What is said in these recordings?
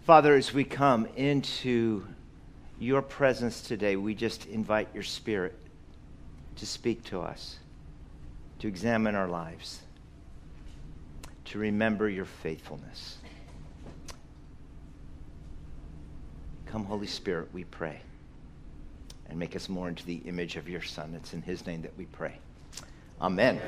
Father, as we come into your presence today, we just invite your Spirit to speak to us, to examine our lives, to remember your faithfulness. Come, Holy Spirit, we pray, and make us more into the image of your Son. It's in his name that we pray. Amen.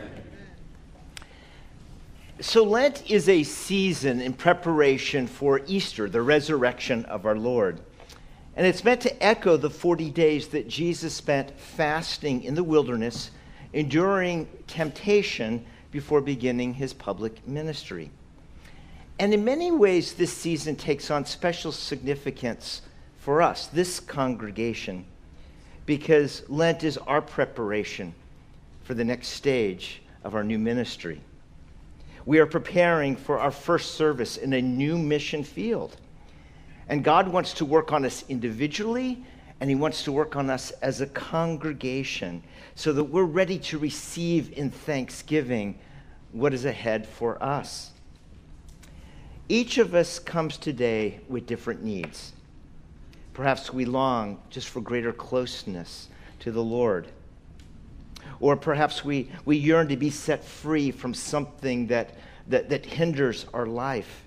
So Lent is a season in preparation for Easter, the resurrection of our Lord. And it's meant to echo the 40 days that Jesus spent fasting in the wilderness, enduring temptation before beginning his public ministry. And in many ways, this season takes on special significance for us, this congregation, because Lent is our preparation for the next stage of our new ministry. We are preparing for our first service in a new mission field. And God wants to work on us individually, and he wants to work on us as a congregation so that we're ready to receive in thanksgiving what is ahead for us. Each of us comes today with different needs. Perhaps we long just for greater closeness to the Lord. Or perhaps we yearn to be set free from something that hinders our life.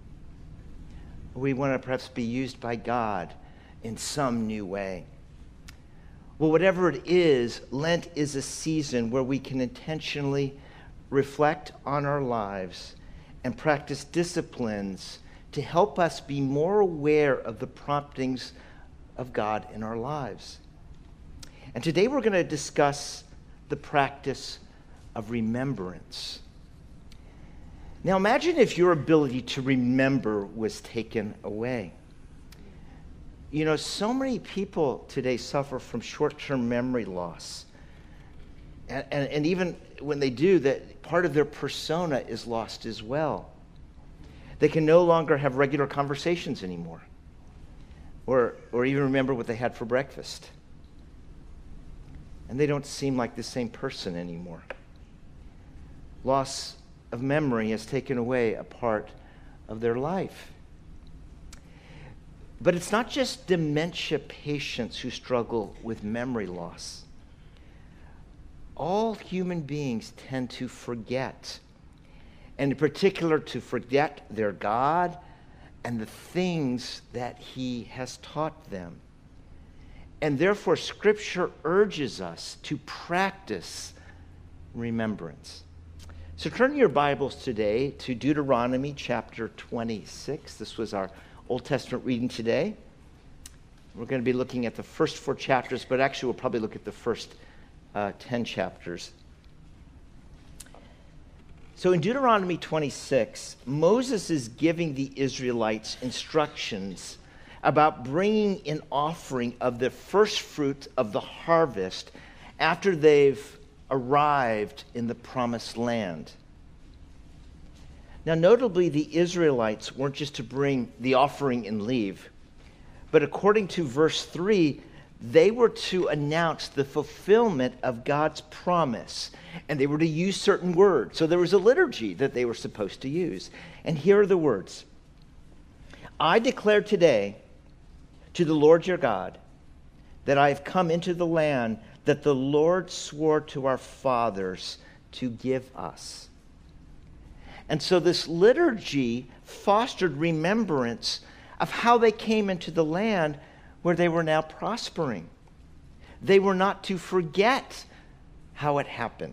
We want to perhaps be used by God in some new way. Well, whatever it is, Lent is a season where we can intentionally reflect on our lives and practice disciplines to help us be more aware of the promptings of God in our lives. And today we're going to discuss the practice of remembrance. Now imagine if your ability to remember was taken away. You know, so many people today suffer from short-term memory loss. And even when they do, that part of their persona is lost as well. They can no longer have regular conversations anymore, or even remember what they had for breakfast. And they don't seem like the same person anymore. Loss of memory has taken away a part of their life. But it's not just dementia patients who struggle with memory loss. All human beings tend to forget, and in particular to forget their God and the things that he has taught them. And therefore, Scripture urges us to practice remembrance. So turn your Bibles today to Deuteronomy chapter 26. This was our Old Testament reading today. We're going to be looking at the first 4 chapters, but actually we'll probably look at the first 10 chapters. So in Deuteronomy 26, Moses is giving the Israelites instructions about bringing an offering of the first fruit of the harvest after they've arrived in the promised land. Now, notably, the Israelites weren't just to bring the offering and leave, but according to verse 3, they were to announce the fulfillment of God's promise, and they were to use certain words. So there was a liturgy that they were supposed to use. And here are the words. I declare today to the Lord your God that I have come into the land that the Lord swore to our fathers to give us. And so this liturgy fostered remembrance of how they came into the land where they were now prospering. They were not to forget how it happened.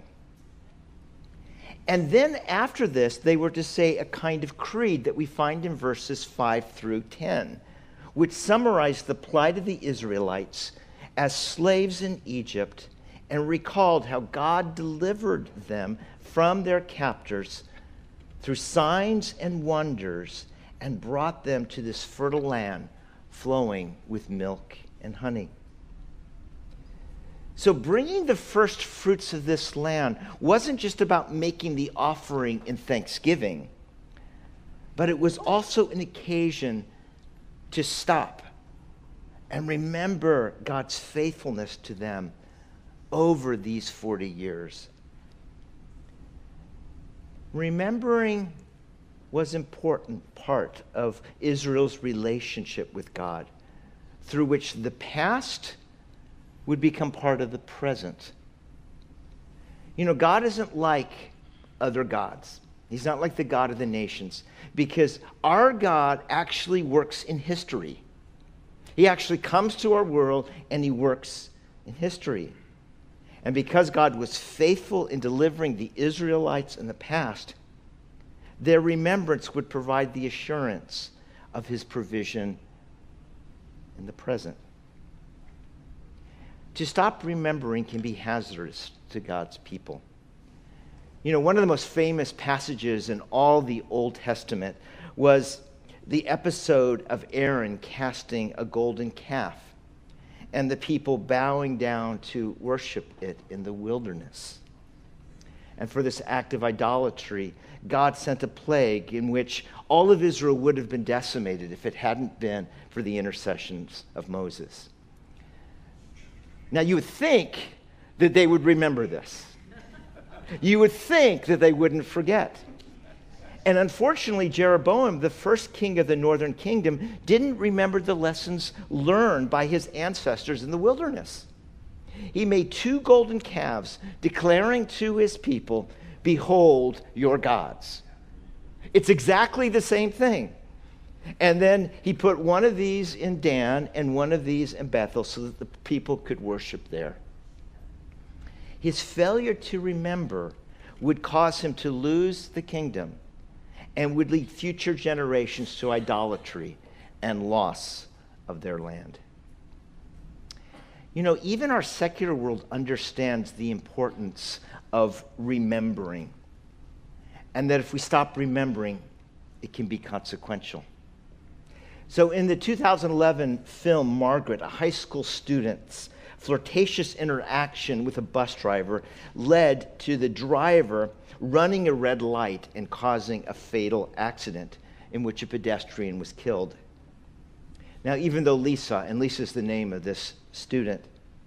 And then after this, they were to say a kind of creed that we find in verses 5 through 10, which summarized the plight of the Israelites as slaves in Egypt and recalled how God delivered them from their captors through signs and wonders and brought them to this fertile land flowing with milk and honey. So bringing the first fruits of this land wasn't just about making the offering in thanksgiving, but it was also an occasion to stop and remember God's faithfulness to them over these 40 years. Remembering was an important part of Israel's relationship with God, through which the past would become part of the present. You know, God isn't like other gods. He's not like the God of the nations, because our God actually works in history. He actually comes to our world and he works in history. And because God was faithful in delivering the Israelites in the past, their remembrance would provide the assurance of his provision in the present. To stop remembering can be hazardous to God's people. You know, one of the most famous passages in all the Old Testament was the episode of Aaron casting a golden calf and the people bowing down to worship it in the wilderness. And for this act of idolatry, God sent a plague in which all of Israel would have been decimated if it hadn't been for the intercessions of Moses. Now, you would think that they would remember this. You would think that they wouldn't forget. And unfortunately, Jeroboam, the first king of the northern kingdom, didn't remember the lessons learned by his ancestors in the wilderness. He made 2 golden calves, declaring to his people, "Behold your gods." It's exactly the same thing. And then he put one of these in Dan and one of these in Bethel so that the people could worship there. His failure to remember would cause him to lose the kingdom and would lead future generations to idolatry and loss of their land. You know, even our secular world understands the importance of remembering, and that if we stop remembering, it can be consequential. So in the 2011 film Margaret, a high school student's flirtatious interaction with a bus driver led to the driver running a red light and causing a fatal accident in which a pedestrian was killed. Now, even though Lisa, and Lisa's the name of this student,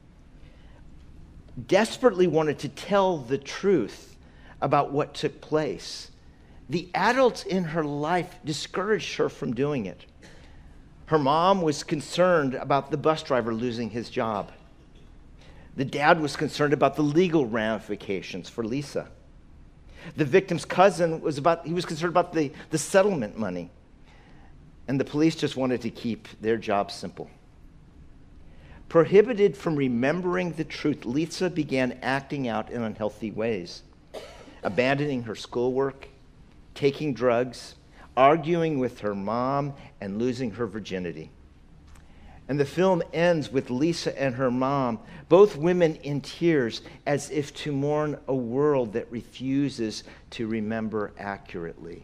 desperately wanted to tell the truth about what took place, the adults in her life discouraged her from doing it. Her mom was concerned about the bus driver losing his job. The dad was concerned about the legal ramifications for Lisa. The victim's cousin was concerned about the settlement money. And the police just wanted to keep their job simple. Prohibited from remembering the truth, Lisa began acting out in unhealthy ways, abandoning her schoolwork, taking drugs, arguing with her mom, and losing her virginity. And the film ends with Lisa and her mom, both women in tears, as if to mourn a world that refuses to remember accurately.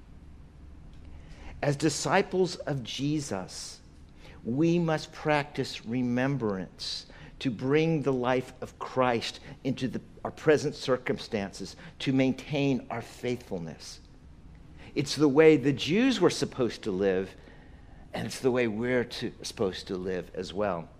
As disciples of Jesus, we must practice remembrance to bring the life of Christ into our present circumstances, to maintain our faithfulness. It's the way the Jews were supposed to live, and it's the way we're supposed to live as well.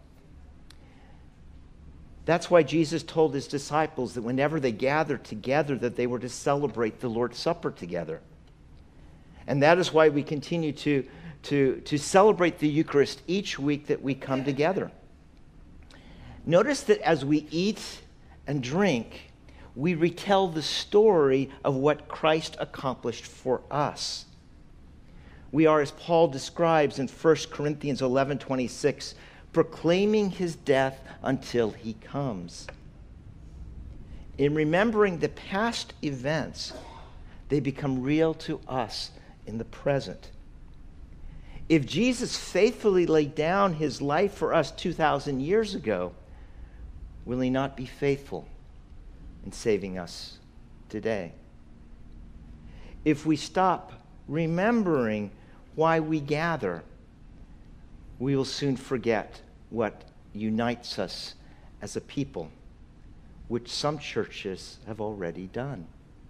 That's why Jesus told his disciples that whenever they gathered together, that they were to celebrate the Lord's Supper together. And that is why we continue to celebrate the Eucharist each week that we come together. Notice that as we eat and drink, we retell the story of what Christ accomplished for us. We are, as Paul describes in 1 Corinthians 11:26, proclaiming his death until he comes. In remembering the past events, they become real to us in the present. If Jesus faithfully laid down his life for us 2,000 years ago, will he not be faithful in saving us today? If we stop remembering why we gather, we will soon forget what unites us as a people, which some churches have already done.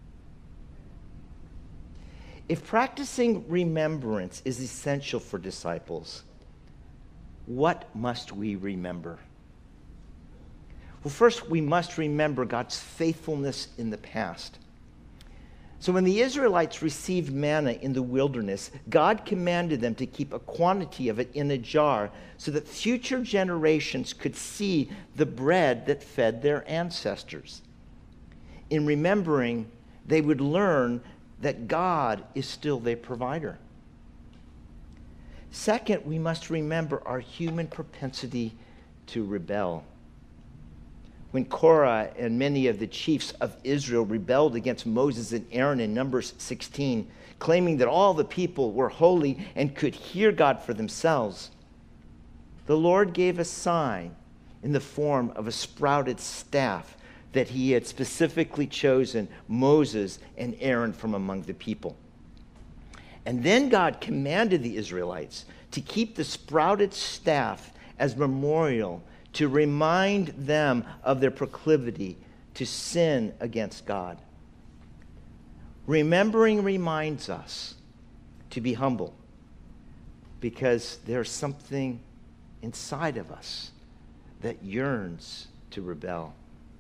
If practicing remembrance is essential for disciples, what must we remember? Well, first, we must remember God's faithfulness in the past. So when the Israelites received manna in the wilderness, God commanded them to keep a quantity of it in a jar so that future generations could see the bread that fed their ancestors. In remembering, they would learn that God is still their provider. Second, we must remember our human propensity to rebel. When Korah and many of the chiefs of Israel rebelled against Moses and Aaron in Numbers 16, claiming that all the people were holy and could hear God for themselves, the Lord gave a sign in the form of a sprouted staff that he had specifically chosen Moses and Aaron from among the people. And then God commanded the Israelites to keep the sprouted staff as memorial to remind them of their proclivity to sin against God. Remembering reminds us to be humble because there's something inside of us that yearns to rebel.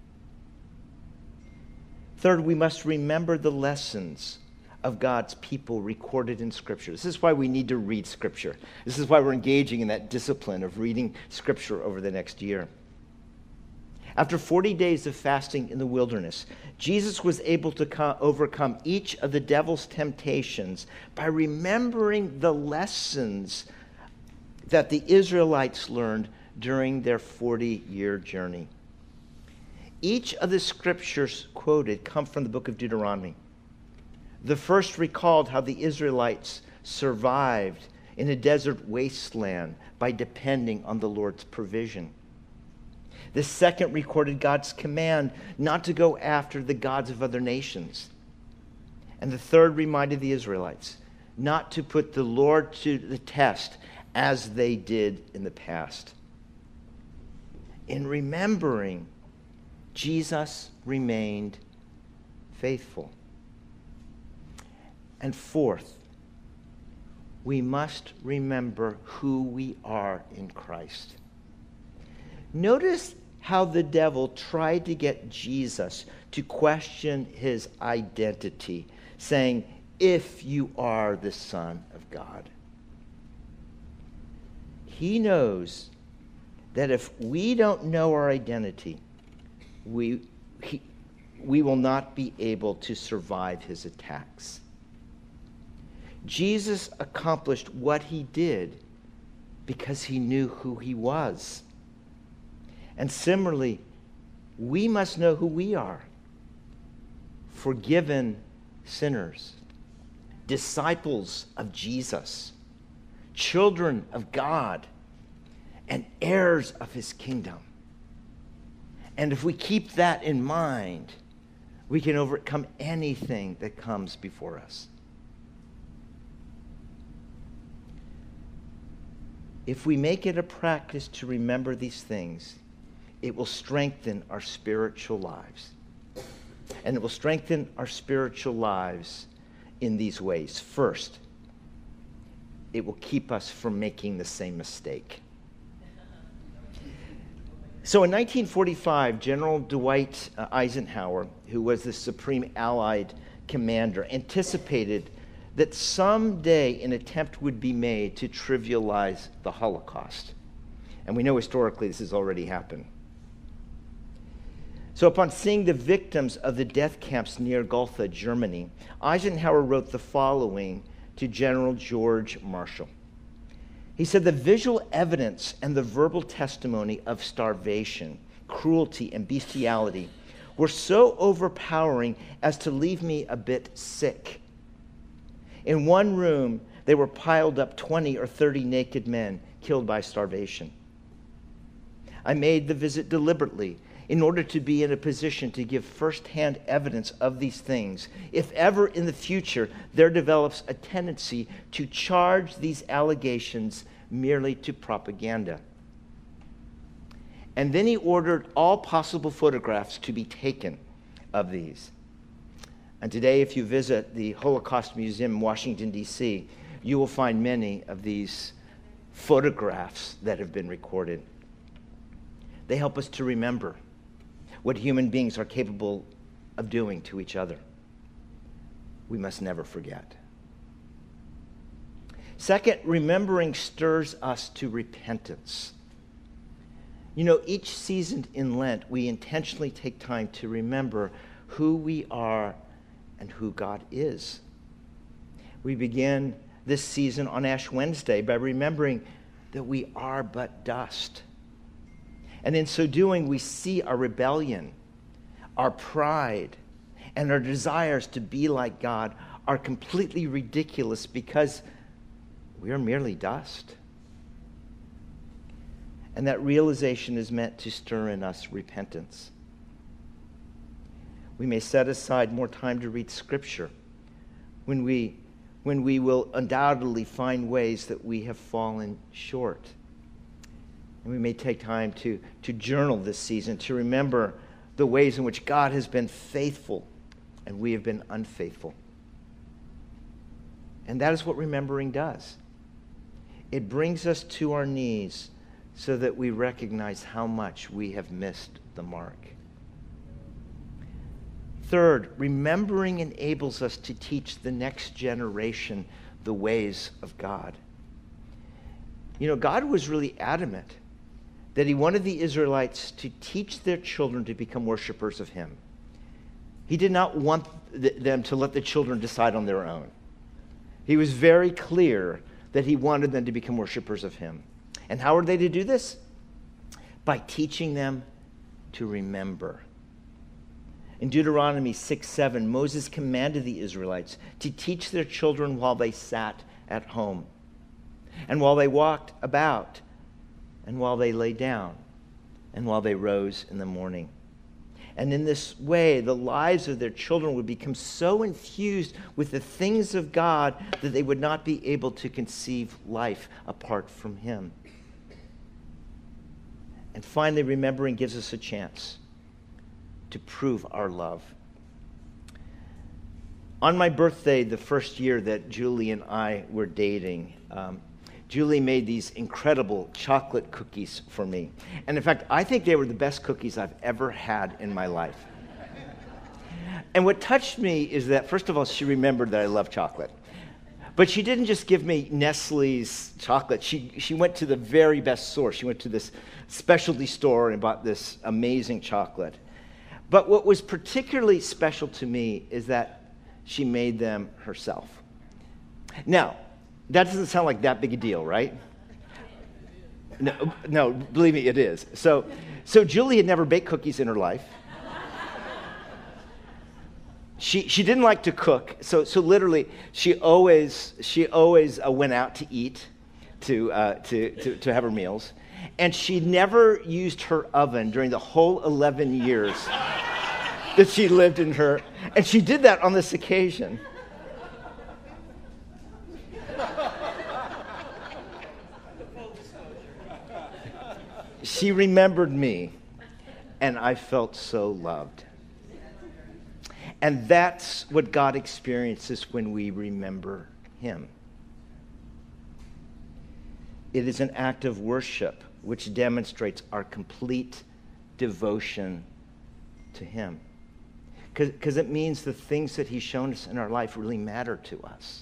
Third, we must remember the lessons of God's people recorded in Scripture. This is why we need to read Scripture. This is why we're engaging in that discipline of reading Scripture over the next year. After 40 days of fasting in the wilderness, Jesus was able to overcome each of the devil's temptations by remembering the lessons that the Israelites learned during their 40-year journey. Each of the scriptures quoted come from the book of Deuteronomy. The first recalled how the Israelites survived in a desert wasteland by depending on the Lord's provision. The second recorded God's command not to go after the gods of other nations. And the third reminded the Israelites not to put the Lord to the test as they did in the past. In remembering, Jesus remained faithful. And fourth, we must remember who we are in Christ. Notice how the devil tried to get Jesus to question his identity, saying, "If you are the Son of God." He knows that if we don't know our identity, we will not be able to survive his attacks. Jesus accomplished what he did because he knew who he was. And similarly, we must know who we are. Forgiven sinners, disciples of Jesus, children of God, and heirs of his kingdom. And if we keep that in mind, we can overcome anything that comes before us. If we make it a practice to remember these things, it will strengthen our spiritual lives. And it will strengthen our spiritual lives in these ways. First, it will keep us from making the same mistake. So in 1945, General Dwight Eisenhower, who was the Supreme Allied commander, anticipated that someday an attempt would be made to trivialize the Holocaust. And we know historically this has already happened. So upon seeing the victims of the death camps near Gotha, Germany, Eisenhower wrote the following to General George Marshall. He said, "The visual evidence and the verbal testimony of starvation, cruelty, and bestiality were so overpowering as to leave me a bit sick. In one room, they were piled up 20 or 30 naked men killed by starvation. I made the visit deliberately in order to be in a position to give firsthand evidence of these things, if ever in the future there develops a tendency to charge these allegations merely to propaganda." And then he ordered all possible photographs to be taken of these. And today, if you visit the Holocaust Museum in Washington, D.C., you will find many of these photographs that have been recorded. They help us to remember what human beings are capable of doing to each other. we must never forget. Second, remembering stirs us to repentance. You know, each season in Lent, we intentionally take time to remember who we are and who God is. We begin this season on Ash Wednesday by remembering that we are but dust. And in so doing, we see our rebellion, our pride, and our desires to be like God are completely ridiculous because we are merely dust. And that realization is meant to stir in us repentance. We may set aside more time to read Scripture when we will undoubtedly find ways that we have fallen short. And we may take time to journal this season, to remember the ways in which God has been faithful and we have been unfaithful. And that is what remembering does. It brings us to our knees so that we recognize how much we have missed the mark. Third, remembering enables us to teach the next generation the ways of God. You know, God was really adamant that he wanted the Israelites to teach their children to become worshipers of him. He did not want them to let the children decide on their own. He was very clear that he wanted them to become worshipers of him. And how are they to do this? By teaching them to remember. In Deuteronomy 6:7, Moses commanded the Israelites to teach their children while they sat at home, and while they walked about, and while they lay down, and while they rose in the morning. And in this way, the lives of their children would become so infused with the things of God that they would not be able to conceive life apart from him. And finally, remembering gives us a chance to prove our love. On my birthday, the first year that Julie and I were dating, Julie made these incredible chocolate cookies for me. And in fact, I think they were the best cookies I've ever had in my life. And what touched me is that, first of all, she remembered that I love chocolate. But she didn't just give me Nestle's chocolate. She went to the very best source. She went to this specialty store and bought this amazing chocolate. But what was particularly special to me is that she made them herself. Now, that doesn't sound like that big a deal, right? No, believe me, it is. So Julie had never baked cookies in her life. She didn't like to cook, so literally she always went out to eat, to have her meals, and she never used her oven during the whole 11 years that she lived in her, and she did that on this occasion. She remembered me, and I felt so loved. And that's what God experiences when we remember him. It is an act of worship which demonstrates our complete devotion to him. Because it means the things that he's shown us in our life really matter to us.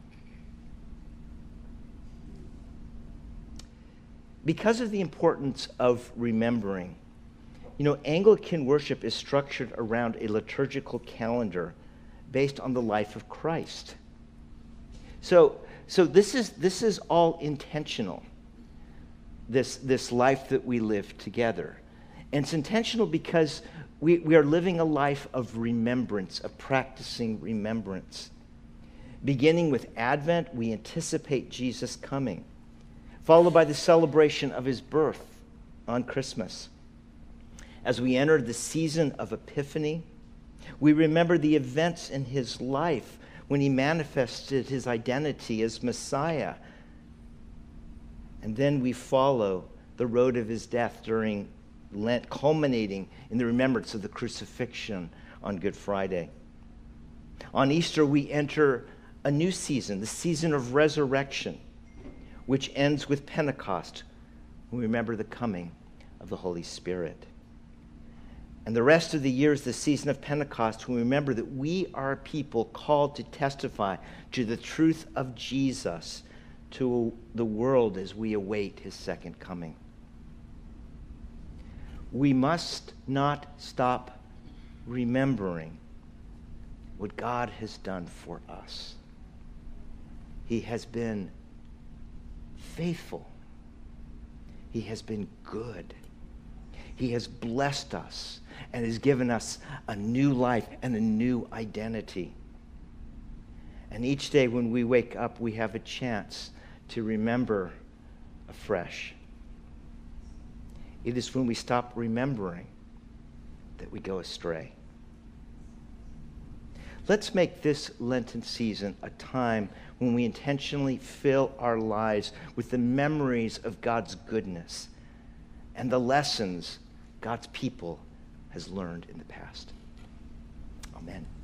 Because of the importance of remembering, you know, Anglican worship is structured around a liturgical calendar based on the life of Christ. So this is all intentional, this life that we live together. And it's intentional because we are living a life of remembrance, of practicing remembrance. Beginning with Advent, we anticipate Jesus coming, followed by the celebration of his birth on Christmas. As we enter the season of Epiphany, we remember the events in his life when he manifested his identity as Messiah. And then we follow the road of his death during Lent, culminating in the remembrance of the crucifixion on Good Friday. On Easter, we enter a new season, the season of resurrection, which ends with Pentecost. We remember the coming of the Holy Spirit. And the rest of the year is the season of Pentecost, when we remember that we are a people called to testify to the truth of Jesus to the world as we await his second coming. We must not stop remembering what God has done for us. He has been faithful. He has been good. He has blessed us and has given us a new life and a new identity. And each day when we wake up, we have a chance to remember afresh. It is when we stop remembering that we go astray. Let's make this Lenten season a time when we intentionally fill our lives with the memories of God's goodness and the lessons God's people has learned in the past. Amen.